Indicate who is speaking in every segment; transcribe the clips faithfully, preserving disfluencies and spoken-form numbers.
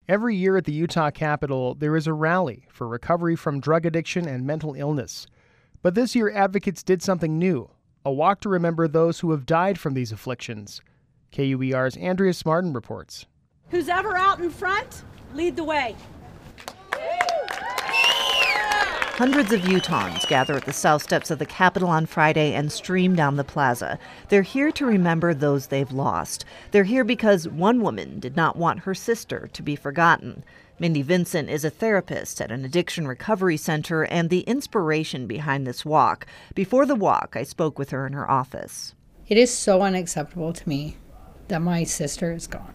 Speaker 1: Every year at the Utah Capitol, there is a rally for recovery from drug addiction and mental illness. But this year, advocates did something new, a walk to remember those who have died from these afflictions. K U E R's Andrea Smartin reports.
Speaker 2: Who's ever out in front, lead the way.
Speaker 3: Hundreds of Utahns gather at the south steps of the Capitol on Friday and stream down the plaza. They're here to remember those they've lost. They're here because one woman did not want her sister to be forgotten. Mindy Vincent is a therapist at an addiction recovery center and the inspiration behind this walk. Before the walk, I spoke with her in her office.
Speaker 4: It is so unacceptable to me that my sister is gone.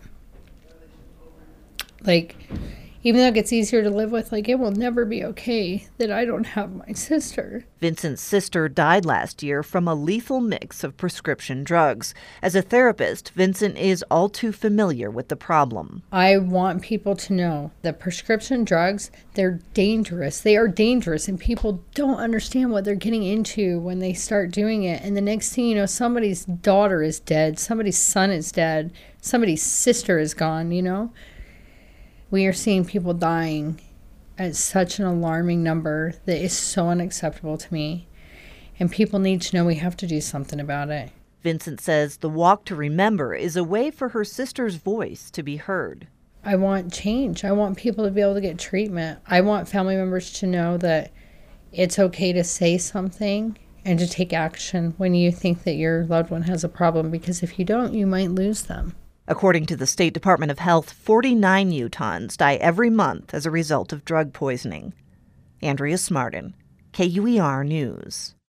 Speaker 4: Like, even though it gets easier to live with, like, it will never be okay that I don't have my sister.
Speaker 3: Vincent's sister died last year from a lethal mix of prescription drugs. As a therapist, Vincent is all too familiar with the problem.
Speaker 4: I want people to know that prescription drugs, they're dangerous. They are dangerous, and people don't understand what they're getting into when they start doing it. And the next thing you know, somebody's daughter is dead, somebody's son is dead, somebody's sister is gone, you know? We are seeing people dying at such an alarming number that is so unacceptable to me. And people need to know we have to do something about it.
Speaker 3: Vincent says the Walk to Remember is a way for her sister's voice to be heard.
Speaker 4: I want change. I want people to be able to get treatment. I want family members to know that it's okay to say something and to take action when you think that your loved one has a problem, because if you don't, you might lose them.
Speaker 3: According to the State Department of Health, forty-nine Utahns die every month as a result of drug poisoning. Andrea Smartin, K U E R News.